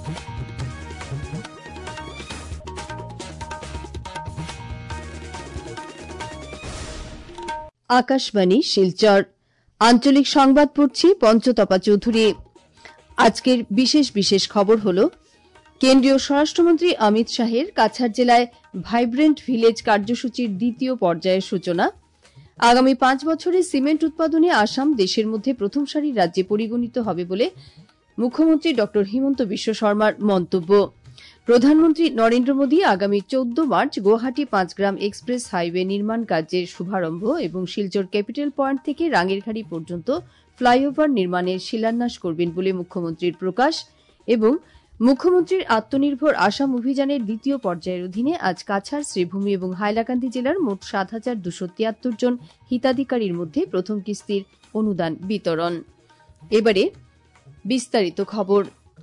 আকাশবাণী শিলচর আঞ্চলিক সংবাদ পড়ছি পঞ্চতপা চৌধুরী। আজকের বিশেষ খবর হল কেন্দ্রীয় স্বরাষ্ট্রমন্ত্রী অমিত শাহের কাছাড় জেলায় ভাইব্রেন্ট ভিলেজ কার্যসূচির দ্বিতীয় পর্যায়ের সূচনা, আগামী 5 বছরে সিমেন্ট উৎপাদনে আসাম দেশের মধ্যে প্রথম সারির রাজ্যে পরিগণিত হবে বলে মুখ্যমন্ত্রী ড হিমন্ত বিশ্ব শর্মার মন্তব্য। প্রধানমন্ত্রী নরেন্দ্র মোদী আগামী 14 মার্চ গুয়াহাটি 5 গ্রাম এক্সপ্রেস হাইওয়ে নির্মাণ কাজের শুভারম্ভ এবং শিলচর ক্যাপিটাল পয়েন্ট থেকে রাঙ্গিরখাড়ি পর্যন্ত ফ্লাইওভার নির্মাণের শিলান্যাস করবেন বলে মুখ্যমন্ত্রীর প্রকাশ। এবং মুখ্যমন্ত্রীর আত্মনির্ভর আসাম অভিযানের দ্বিতীয় পর্যায়ের অধীনে আজ কাছাড়, শ্রীভূমি এবং হাইলাকান্দি জেলার মোট 7,273 জন হিতাধিকারীর মধ্যে প্রথম কিস্তির অনুদান বিতরণ। এবারে বিস্তারিত খবর।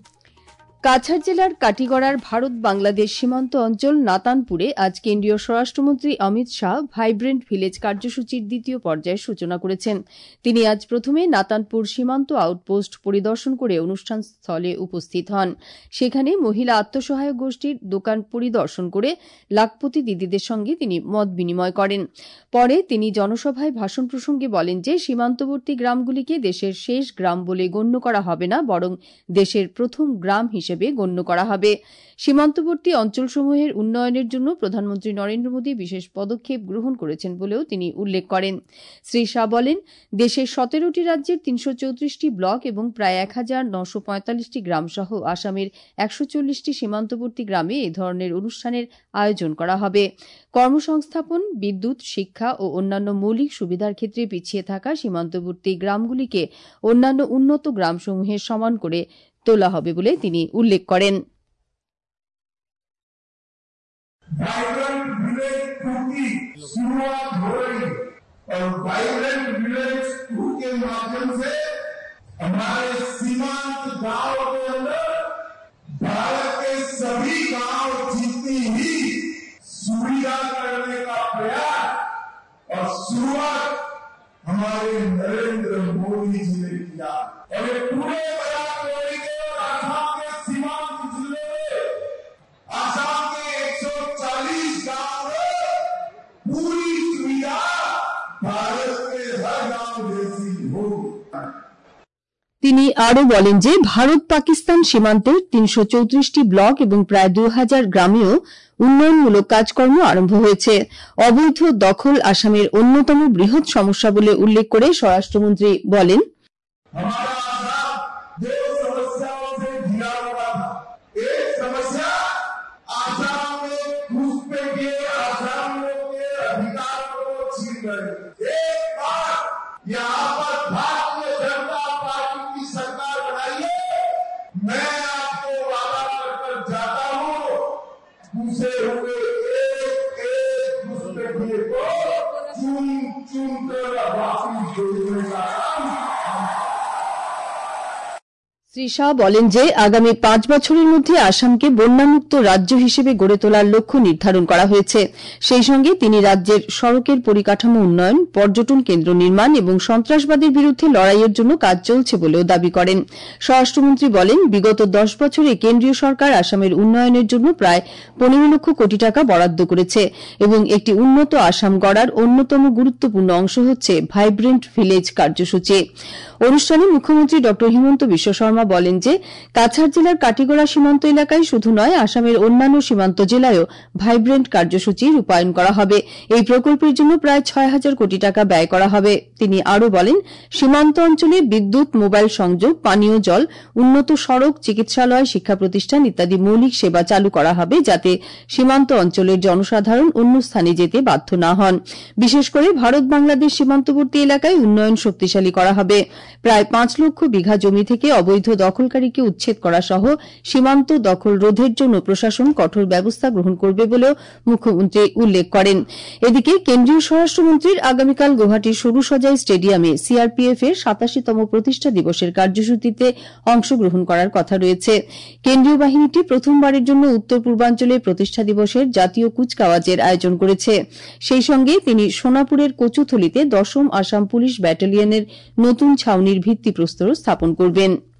কাছাড় জেলার কাটিগড়ার ভারত বাংলাদেশ সীমান্ত অঞ্চল নাতানপুরে আজ কেন্দ্রীয় স্বরাষ্ট্রমন্ত্রী অমিত শাহ ভাইব্রেন্ট ভিলেজ কার্যসূচির দ্বিতীয় পর্যায়ের সূচনা করেছেন। তিনি আজ প্রথমে নাতানপুর সীমান্ত আউটপোস্ট পরিদর্শন করে অনুষ্ঠান স্থলে উপস্থিত হন। সেখানে মহিলা আত্মসহায়ক গোষ্ঠীর দোকান পরিদর্শন করে লাখপতি দিদিদের সঙ্গে তিনি মত বিনিময় করেন। পরে তিনি জনসভায় ভাষণ প্রসঙ্গে বলেন যে সীমান্তবর্তী গ্রামগুলিকে দেশের শেষ গ্রাম বলে গণ্য করা হবে না, বরং দেশের প্রথম গ্রাম হিসেবে গণ্য করা হবে। সীমান্তবর্তী অঞ্চলসমূহের উন্নয়নের জন্য প্রধানমন্ত্রী নরেন্দ্র মোদী বিশেষ পদক্ষেপ গ্রহণ করেছেন বলেও তিনি উল্লেখ করেন। শ্রী শাহ বলেন, দেশের 17টি রাজ্যের 334টি ব্লক এবং প্রায় 1,945টি গ্রাম সহ আসামের 140টি সীমান্তবর্তী গ্রামে এ ধরনের অনুষ্ঠানের আয়োজন করা হবে। কর্মসংস্থাপন, বিদ্যুৎ, শিক্ষা ও অন্যান্য মৌলিক সুবিধার ক্ষেত্রে পিছিয়ে থাকা সীমান্তবর্তী গ্রামগুলিকে অন্যান্য উন্নত গ্রামসমূহের সমান করে তোলা হবে বলে তিনি উল্লেখ করেন। वाइब्रेंट विलेज 2 की शुरुआत हो रही है और वाइब्रेंट विलेज 2 के माध्यम से हमारे सीमांत गांव के अंदर भारत के सभी गांव जितनी ही सुविधा करने का प्रयास और शुरुआत हमारे नरेंद्र मोदी जी ने किया। और ये पूरे बराबरी के आसाम के सीमांत जिले में आसाम के 140 गांव में पूरी सुविधा भारत के हर गांव जैसी होगी। তিনি আরও বলেন যে ভারত পাকিস্তান সীমান্তের 334টি ব্লক এবং প্রায় 2000 গ্রামেও উন্নয়নমূলক কাজকর্ম আরম্ভ হয়েছে। অবৈধ দখল আসামের অন্যতম বৃহৎ সমস্যা বলে উল্লেখ করে স্বরাষ্ট্রমন্ত্রী বলেন, हमारा आसाम दो समस्याओं से घिरा हुआ था। एक समस्या आसाम में घुसपैठिए आसामियों के अधिकारों को छीन रहे। एक बार यहाँ पर भारतीय जनता पार्टी की सरकार बनाइए, मैं आपको वादा कर जाता हूँ, घुसे हुए एक घुसपैठिए को चुन चुन कर वापिस भेजने का काम। শ্রী শাহ বলেন যে আগামী 5 বছরের মধ্যে আসামকে বন্যামুক্ত রাজ্য হিসেবে গড়ে তোলার লক্ষ্য নির্ধারণ করা হয়েছে। সেই সঙ্গে তিনি রাজ্যের সড়কের পরিকাঠামো উন্নয়ন, পর্যটন কেন্দ্র নির্মাণ এবং সন্ত্রাসবাদের বিরুদ্ধে লড়াইয়ের জন্য কাজ চলছে বলেও দাবি করেন। স্বরাষ্ট্রমন্ত্রী বলেন, বিগত 10 বছরে কেন্দ্রীয় সরকার আসামের উন্নয়নের জন্য প্রায় 15 লক্ষ কোটি টাকা বরাদ্দ করেছে এবং একটি উন্নত আসাম গড়ার অন্যতম গুরুত্বপূর্ণ অংশ হচ্ছে ভাইব্রেন্ট ভিলেজ কার্যসূচি। অনুষ্ঠানে মুখ্যমন্ত্রী ড হিমন্ত বিশ্ব শর্মা বলেন যে কাছাড় জেলার কাটিগড়া সীমান্ত এলাকায় শুধু নয়, আসামের অন্যান্য সীমান্ত জেলায়ও ভাইব্রেন্ট কার্যসূচি রূপায়ণ করা হবে। এই প্রকল্পের জন্য প্রায় 6,000 কোটি টাকা ব্যয় করা হবে। তিনি আরও বলেন, সীমান্ত অঞ্চলে বিদ্যুৎ, মোবাইল সংযোগ, পানীয় জল, উন্নত সড়ক, চিকিৎসালয়, শিক্ষা প্রতিষ্ঠান ইত্যাদি মৌলিক সেবা চালু করা হবে, যাতে সীমান্ত অঞ্চলের জনসাধারণ অন্য স্থানে যেতে বাধ্য না হন। বিশেষ করে ভারত বাংলাদেশ সীমান্তবর্তী এলাকায় উন্নয়ন শক্তিশালী করা হবে। প্রায় 5 লক্ষ বিঘা জমি থেকে অবৈধ দখলকারীকে উচ্ছেদ করা সহ সীমান্ত দখল রোধের জন্য প্রশাসন কঠোর ব্যবস্থা গ্রহণ করবে বলেও মুখ্যমন্ত্রী উল্লেখ করেন। এদিকে কেন্দ্রীয় স্বরাষ্ট্রমন্ত্রীর আগামীকাল গুয়াহাটির সরুসজাই স্টেডিয়ামে সিআরপিএফ এর 87তম প্রতিষ্ঠা দিবসের কার্যসূচিতে অংশগ্রহণ করার কথা রয়েছে। কেন্দ্রীয় বাহিনীটি প্রথমবারের জন্য উত্তর পূর্বাঞ্চলে প্রতিষ্ঠা দিবসের জাতীয় কুচকাওয়াজের আয়োজন করেছে। সেই সঙ্গে তিনি সোনাপুরের কচুথলিতে 10ম আসাম পুলিশ ব্যাটালিয়নের নতুন ছাউনির ভিত্তিপ্রস্তর স্থাপন করবেন।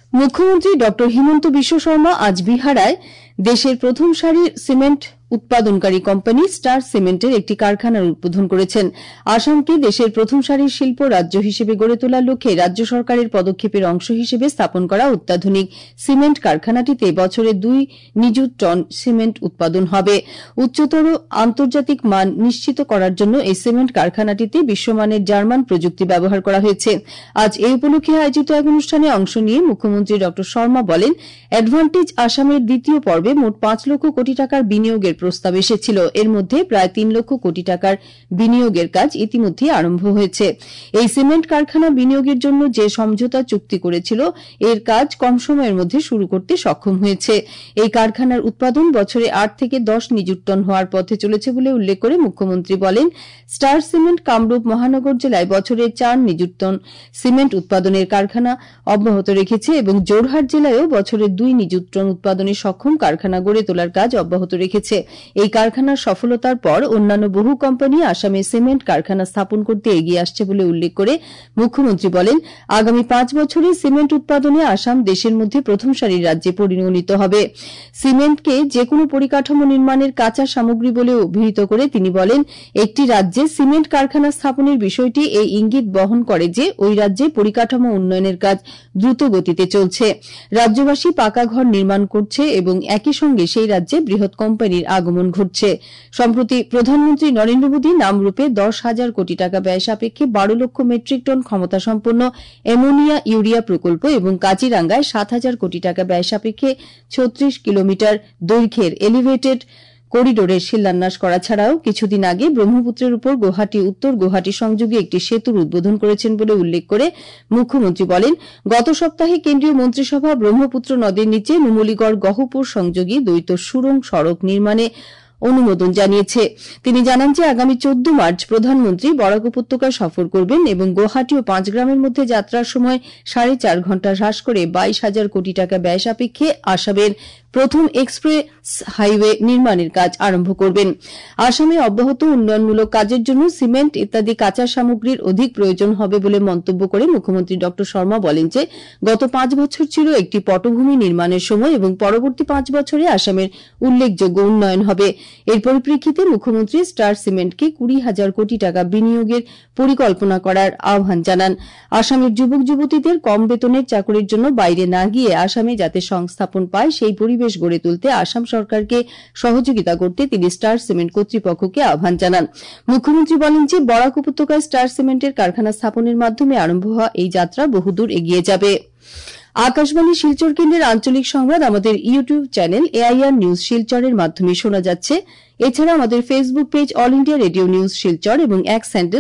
মুখ্যমন্ত্রী ড হিমন্ত বিশ্ব শর্মা আজ বিহারায় দেশের প্রথম সারির সিমেন্ট উৎপাদনকারী কোম্পানি স্টার সিমেন্টের একটি কারখানার উদ্বোধন করেছেন। আসামকে দেশের প্রথম সারির শিল্প রাজ্য হিসেবে গড়ে তোলার লক্ষ্যে রাজ্য সরকারের পদক্ষেপের অংশ হিসেবে স্থাপন করা অত্যাধুনিক সিমেন্ট কারখানাটিতে বছরে 2 নিযুত টন সিমেন্ট উৎপাদন হবে। উচ্চতর আন্তর্জাতিক মান নিশ্চিত করার জন্য এই সিমেন্ট কারখানাটিতে বিশ্বমানের জার্মান প্রযুক্তি ব্যবহার করা হয়েছে। আজ এই উপলক্ষে আয়োজিত এক অনুষ্ঠানে অংশ নিয়ে মুখ্যমন্ত্রী ড শর্মা বলেন, অ্যাডভান্টেজ আসামের দ্বিতীয় পর্বে মোট 5 লক্ষ কোটি টাকার বিনিয়োগের প্রস্তাব এসেছিল। এর মধ্যে প্রায় 3 লক্ষ কোটি টাকার বিনিয়োগের কাজ ইতিমধ্যে আরম্ভ হয়েছে। এই সিমেন্ট কারখানা বিনিয়োগের জন্য যে সমঝোতা চুক্তি করেছিল, এর কাজ কম সময়ের মধ্যে শুরু করতে সক্ষম হয়েছে। এই কারখানার উৎপাদন বছরে 8 থেকে 10 নিযুত টন হওয়ার পথে চলেছে বলে উল্লেখ করে মুখ্যমন্ত্রী বলেন, স্টার সিমেন্ট কামরূপ মহানগর জেলায় বছরে 4 নিযুত টন সিমেন্ট উৎপাদনের কারখানা অব্যাহত রেখেছে এবং জোরহাট জেলায়ও বছরে 2 নিযুত টন উৎপাদনে সক্ষম কারখানা গড়ে তোলার কাজ অব্যাহত রেখেছে। এই কারখানার সফলতার পর অন্যান্য বহু কোম্পানি আসামে সিমেন্ট কারখানা স্থাপন করতে এগিয়ে আসছে বলে উল্লেখ করে মুখ্যমন্ত্রী বলেন, আগামী 5 বছরে সিমেন্ট উৎপাদনে আসাম দেশের মধ্যে প্রথম সারির রাজ্যে পরিণত হবে। সিমেন্টকে যেকোনো পরিকাঠামো নির্মাণের কাঁচা সামগ্রী বলে অভিহিত করে তিনি বলেন, একটি রাজ্যে সিমেন্ট কারখানা স্থাপনের বিষয়টি এই ইঙ্গিত বহন করে যে ওই রাজ্যে পরিকাঠামো উন্নয়নের কাজ দ্রুত গতিতে চলছে। রাজ্যবাসী পাকা ঘর নির্মাণ করছে এবং একই সঙ্গে সেই রাজ্যে বৃহৎ কোম্পানির আগমন ঘটছে। সম্প্রতি প্রধানমন্ত্রী নরেন্দ্র মোদী নামরূপে 10,000 কোটি টাকা ব্যয় সাপেক্ষে 12 লক্ষ মেট্রিক টন ক্ষমতাসম্পন্ন অ্যামোনিয়া ইউরিয়া প্রকল্প এবং কাজিরাঙ্গায় 7,000 কোটি টাকা ব্যয় সাপেক্ষে 36 কিলোমিটার দৈর্ঘ্যের এলিভেটেড করিডোরের শিলান্যাস করা ছাড়াও কিছুদিন আগে ব্রহ্মপুত্রের উপর গুয়াহাটি উত্তর গুয়াহাটি সংযোগী একটি সেতুর উদ্বোধন করেছেন বলে উল্লেখ করে মুখ্যমন্ত্রী বলেন, গত সপ্তাহে কেন্দ্রীয় মন্ত্রিসভা ব্রহ্মপুত্র নদীর নিচে নুমলীগড় গহপুর সংযোগী দ্বৈত সুড়ঙ্গ সড়ক নির্মাণে অনুমোদন জানিয়েছে। তিনি জানান যে আগামী 14 মার্চ প্রধানমন্ত্রী বরাক উপত্যকা সফর করবেন এবং গুয়াহাটি ও পাঁচগ্রামের মধ্যে যাত্রার সময় 4.5 ঘণ্টা হ্রাস করে 22,000 কোটি টাকা ব্যয় সাপেক্ষে আসামের প্রথম এক্সপ্রেস হাইওয়ে নির্মাণের কাজ আরম্ভ করবেন। আসামে অব্যাহত উন্নয়নমূলক কাজের জন্য সিমেন্ট ইত্যাদি কাঁচা সামগ্রীর অধিক প্রয়োজন হবে বলে মন্তব্য করে মুখ্যমন্ত্রী ড শর্মা বলেন যে গত 5 বছর ছিল একটি পটভূমি নির্মাণের সময় এবং পরবর্তী 5 বছরে আসামের উল্লেখযোগ্য উন্নয়ন হবে। এর পরিপ্রেক্ষিতে মুখ্যমন্ত্রী স্টার সিমেন্টকে 20,000 কোটি টাকা বিনিয়োগের পরিকল্পনা করার আহ্বান জানান। আসামের যুবক যুবতীদের কম বেতনের চাকরির জন্য বাইরে না গিয়ে আসামে যাতে সংস্থাপন পায় সেই পরিবেশ গড়ে তুলতে আসাম সরকারকে সহযোগিতা করতে তিনি স্টার সিমেন্ট কর্তৃপক্ষকে আহ্বান জানান। মুখ্যমন্ত্রী বলেন যে বরাক উপত্যকায় স্টার সিমেন্টের কারখানা স্থাপনের মাধ্যমে আরম্ভ হওয়া এই যাত্রা বহুদূর এগিয়ে যাবে। আকাশবাণী শিলচর কেন্দ্রের আঞ্চলিক সংবাদ আমাদের ইউটিউব চ্যানেল এআইআর নিউজ শিলচরের মাধ্যমে শোনা যাচ্ছে। এছাড়া আমাদের Facebook page All India Radio News Silchar এবং এক্স হ্যান্ডেল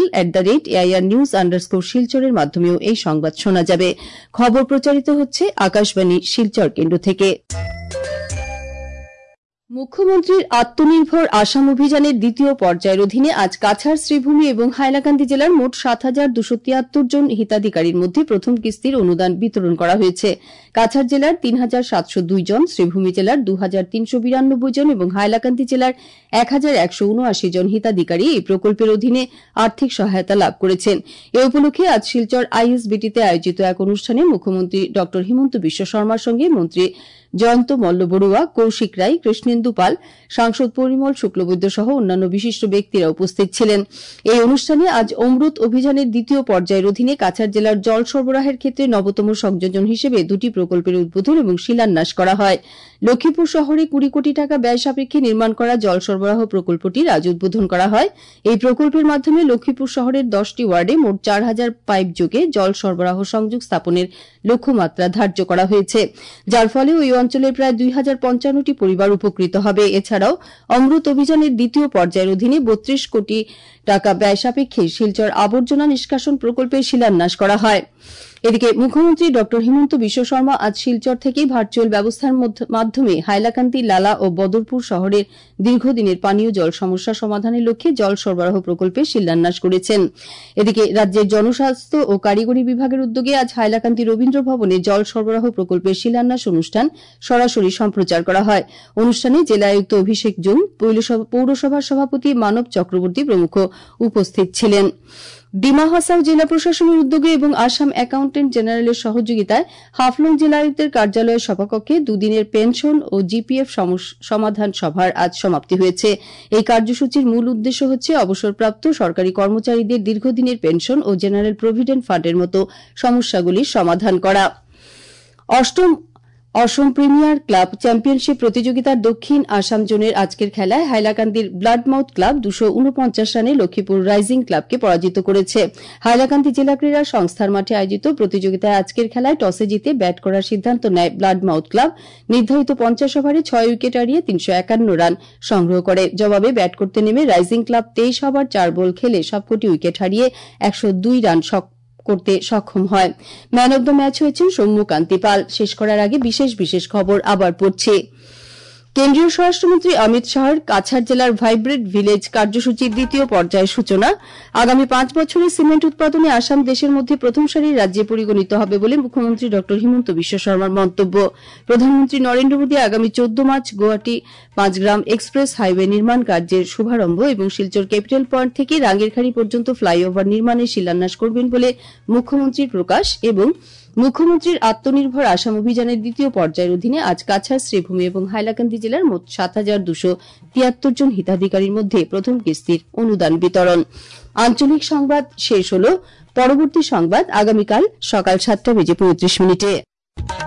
@AIRnews_শিলচরের মাধ্যমেও এই সংবাদ শোনা যাবে। খবর প্রচারিত হচ্ছে আকাশবাণী শিলচর কেন্দ্র থেকে। মুখ্যমন্ত্রীর আত্মনির্ভর আসাম অভিযানের দ্বিতীয় পর্যায়ের অধীনে আজ কাছাড়, শ্রীভূমি এবং হাইলাকান্দি জেলার মোট 7,273 জন হিতাধিকারীর মধ্যে প্রথম কিস্তির অনুদান বিতরণ করা হয়েছে। কাছাড় জেলার 3,702 জন, শ্রীভূমি জেলার 2,392 জন এবং হাইলাকান্দি জেলার 1,179 জন হিতাধিকারী এই প্রকল্পের অধীনে আর্থিক সহায়তা লাভ করেছেন। এ উপলক্ষে আজ শিলচর আইএসবিটিতে আয়োজিত এক অনুষ্ঠানে মুখ্যমন্ত্রী ড হিমন্ত বিশ্ব শর্মার সঙ্গে মন্ত্রী জয়ন্ত মল্ল বড়ুয়া, কৌশিক রায়, কৃষ্ণেন্দু পাল, সাংসদ পরিমল শুক্লবৈদ্য সহ অন্যান্য বিশিষ্ট ব্যক্তিরা উপস্থিত ছিলেন। এই অনুষ্ঠানে আজ অমৃত অভিযানের দ্বিতীয় পর্যায়ের অধীনে কাছাড় জেলার জল সরবরাহের ক্ষেত্রে নবতম সংযোজন হিসেবে 2টি প্রকল্পের উদ্বোধন এবং শিলান্যাস করা হয়। লক্ষ্মীপুর শহরে 20 কোটি টাকা ব্যয় সাপেক্ষে নির্মাণ করা জল সরবরাহ প্রকল্পটির আজ উদ্বোধন করা হয়। এই প্রকল্পের মাধ্যমে লক্ষ্মীপুর শহরের 10টি ওয়ার্ডে মোট 4,000 পাইপ যোগে জল সরবরাহ সংযোগ স্থাপনের লক্ষ্যমাত্রা ধার্য করা হয়েছে, যার ফলে ওই অঞ্চলের প্রায় 2,055টি পরিবার উপকৃত হবে। এছাড়াও অমৃত অভিযানের দ্বিতীয় পর্যায়ের অধীনে 32 কোটি টাকা ব্যয় সাপেক্ষে শিলচর আবর্জনা নিষ্কাশন প্রকল্পের শিলান্যাস করা হয়। এদিকে মুখ্যমন্ত্রী ড হিমন্ত বিশ্ব শর্মা আজ শিলচর থেকে ভার্চুয়াল ব্যবস্থার মাধ্যমে হাইলাকান্দি, লালা ও বদরপুর শহরের দীর্ঘদিনের পানীয় জল সমস্যা সমাধানের লক্ষ্যে জল সরবরাহ প্রকল্পের শিলান্যাস করেছেন। এদিকে রাজ্যের জনস্বাস্থ্য ও কারিগরি বিভাগের উদ্যোগে আজ হাইলাকান্দি রবীন্দ্র ভবনে জল সরবরাহ প্রকল্পের শিলান্যাস অনুষ্ঠান সরাসরি সম্প্রচার করা হয়। অনুষ্ঠানে জেলা আয়ুক্ত অভিষেক জুন, পৌরসভার সভাপতি মানব চক্রবর্তী প্রমুখ উপস্থিত ছিলেন। ডিমা হাসাও জেলা প্রশাসনের উদ্যোগে এবং আসাম অ্যাকাউন্টেন্ট জেনারেলের সহযোগিতায় হাফলং জেলা আয়ুক্তের কার্যালয়ের সভাকক্ষে দুদিনের পেনশন ও জিপিএফ সমাধান সভার আজ সমাপ্তি হয়েছে। এই কার্যসূচির মূল উদ্দেশ্য হচ্ছে অবসরপ্রাপ্ত সরকারি কর্মচারীদের দীর্ঘদিনের পেনশন ও জেনারেল প্রভিডেন্ট ফান্ডের মতো সমস্যাগুলির সমাধান করা। অসম প্রিমিয়ার ক্লাব চ্যাম্পিয়নশিপ প্রতিযোগিতার দক্ষিণ আসাম জোনের আজকের খেলায় হাইলাকান্দির ব্লাডমাউথ ক্লাব 249 রানে লক্ষ্মীপুর রাইজিং ক্লাবকে পরাজিত করেছে। হাইলাকান্দি জেলা ক্রীড়া সংস্থার মাঠে আয়োজিত প্রতিযোগিতায় আজকের খেলায় টসে জিতে ব্যাট করার সিদ্ধান্ত নেয় ব্লাডমাউথ ক্লাব। নির্ধারিত 50 ওভারে 6 উইকেট হারিয়ে 351 রান সংগ্রহ করে। জবাবে ব্যাট করতে নেমে রাইজিং ক্লাব 23 ওভার 4 বল খেলে সবকটি উইকেট হারিয়ে 102 রান করতে সক্ষম হয়। ম্যান অব দ্য ম্যাচ হয়েছেন সৌম্যকান্তি পাল। শেষ করার আগে বিশেষ খবর আবার পড়ছে। কেন্দ্রীয় স্বরাষ্ট্রমন্ত্রী অমিত শাহর কাছাড় জেলার ভাইব্রেন্ট ভিলেজ কার্যসূচির দ্বিতীয় পর্যায়ের সূচনা। আগামী 5 বছরে সিমেন্ট উৎপাদনে আসাম দেশের মধ্যে প্রথম সারির রাজ্যে পরিগণিত হবে বলে মুখ্যমন্ত্রী ড হিমন্ত বিশ্ব শর্মার মন্তব্য। প্রধানমন্ত্রী নরেন্দ্র মোদী আগামী 14 মার্চ গুয়াহাটি 5 গ্রাম এক্সপ্রেস হাইওয়ে নির্মাণ কার্যের শুভারম্ভ এবং শিলচর ক্যাপিটাল পয়েন্ট থেকে রাঙ্গিরখাড়ি পর্যন্ত ফ্লাইওভার নির্মাণের শিলান্যাস করবেন বলে মুখ্যমন্ত্রীর প্রকাশ। এবং মুখ্যমন্ত্রীর আত্মনির্ভর আসাম অভিযানের দ্বিতীয় পর্যায়ের অধীনে আজ কাছাড়, শ্রীভূমি এবং হাইলাকান্দি জেলার মোট 7,273 জন হিতাধিকারীর মধ্যে প্রথম কিস্তির অনুদান বিতরণ। আঞ্চলিক সংবাদ শেষ হল। পরবর্তী সংবাদ আগামীকাল সকাল 7:35 মিনিটে।